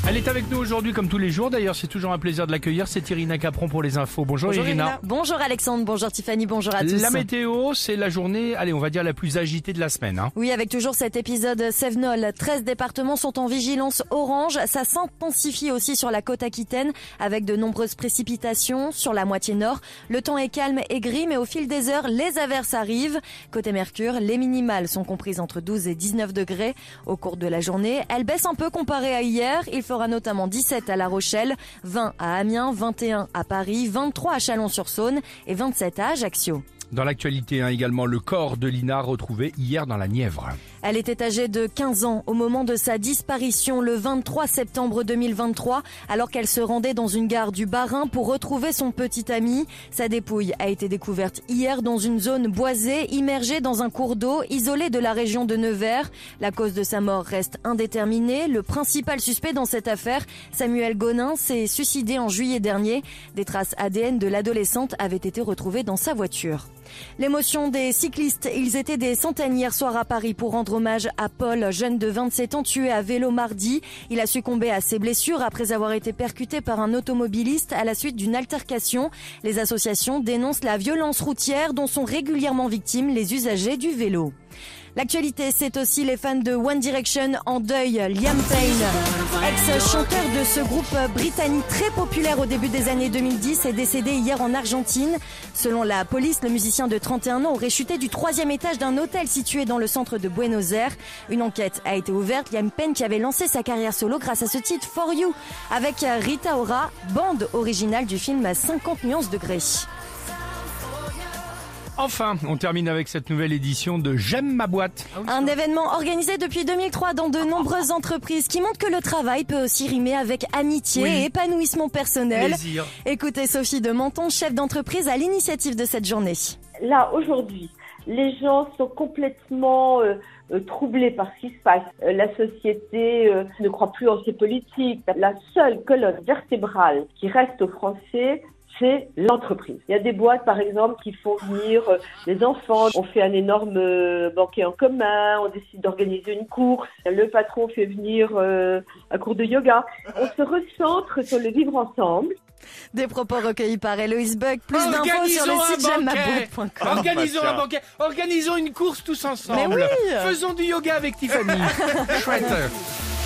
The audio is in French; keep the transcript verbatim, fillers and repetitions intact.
Elle est avec nous aujourd'hui comme tous les jours. D'ailleurs, c'est toujours un plaisir de l'accueillir. C'est Irina Capron pour les infos. Bonjour, Bonjour Irina. Irina. Bonjour Alexandre, bonjour Tiffany, bonjour à tous. La météo, c'est la journée, allez, on va dire la plus agitée de la semaine. Hein. Oui, avec toujours cet épisode Sevenol. treize départements sont en vigilance orange. Ça s'intensifie aussi sur la côte aquitaine avec de nombreuses précipitations sur la moitié nord. Le temps est calme et gris, mais au fil des heures, les averses arrivent. Côté Mercure, les minimales sont comprises entre douze et dix-neuf degrés. Au cours de la journée, elles baissent un peu comparé à hier. Il fera notamment dix-sept à La Rochelle, vingt à Amiens, vingt et un à Paris, vingt-trois à Chalon-sur-Saône et vingt-sept à Ajaccio. Dans l'actualité, hein, également, le corps de Lina retrouvé hier dans la Nièvre. Elle était âgée de quinze ans au moment de sa disparition le vingt-trois septembre deux mille vingt-trois, alors qu'elle se rendait dans une gare du Bas-Rhin pour retrouver son petit ami. Sa dépouille a été découverte hier dans une zone boisée, immergée dans un cours d'eau, isolé de la région de Nevers. La cause de sa mort reste indéterminée. Le principal suspect dans cette affaire, Samuel Gonin, s'est suicidé en juillet dernier. Des traces A D N de l'adolescente avaient été retrouvées dans sa voiture. L'émotion des cyclistes, ils étaient des centaines hier soir à Paris pour rendre hommage à Paul, jeune de vingt-sept ans tué à vélo mardi. Il a succombé à ses blessures après avoir été percuté par un automobiliste à la suite d'une altercation. Les associations dénoncent la violence routière dont sont régulièrement victimes les usagers du vélo. L'actualité, c'est aussi les fans de One Direction en deuil. Liam Payne, ex-chanteur de ce groupe britannique très populaire au début des années deux mille dix, est décédé hier en Argentine. Selon la police, le musicien de trente et un ans aurait chuté du troisième étage d'un hôtel situé dans le centre de Buenos Aires. Une enquête a été ouverte. Liam Payne qui avait lancé sa carrière solo grâce à ce titre For You avec Rita Ora, bande originale du film cinquante nuances de Grey. Enfin, on termine avec cette nouvelle édition de J'aime ma boîte. Un événement organisé depuis deux mille trois dans de nombreuses entreprises qui montre que le travail peut aussi rimer avec amitié Oui. et épanouissement personnel. Plaisir. Écoutez Sophie de Menton, chef d'entreprise à l'initiative de cette journée. Là, aujourd'hui, les gens sont complètement euh, euh, troublés par ce qui se passe. Euh, la société euh, ne croit plus en ses politiques. La seule colonne vertébrale qui reste aux Français, c'est l'entreprise. Il y a des boîtes, par exemple, qui font venir euh, les enfants. On fait un énorme euh, banquet en commun, on décide d'organiser une course. Le patron fait venir euh, un cours de yoga. On se recentre sur le vivre ensemble. Des propos recueillis par Héloïse Buck. Plus d'infos sur le site j'aime ma boîte point com. Organisons un banquet. Organisons une course tous ensemble. Mais oui. Faisons du yoga avec Tiffany. Chouette.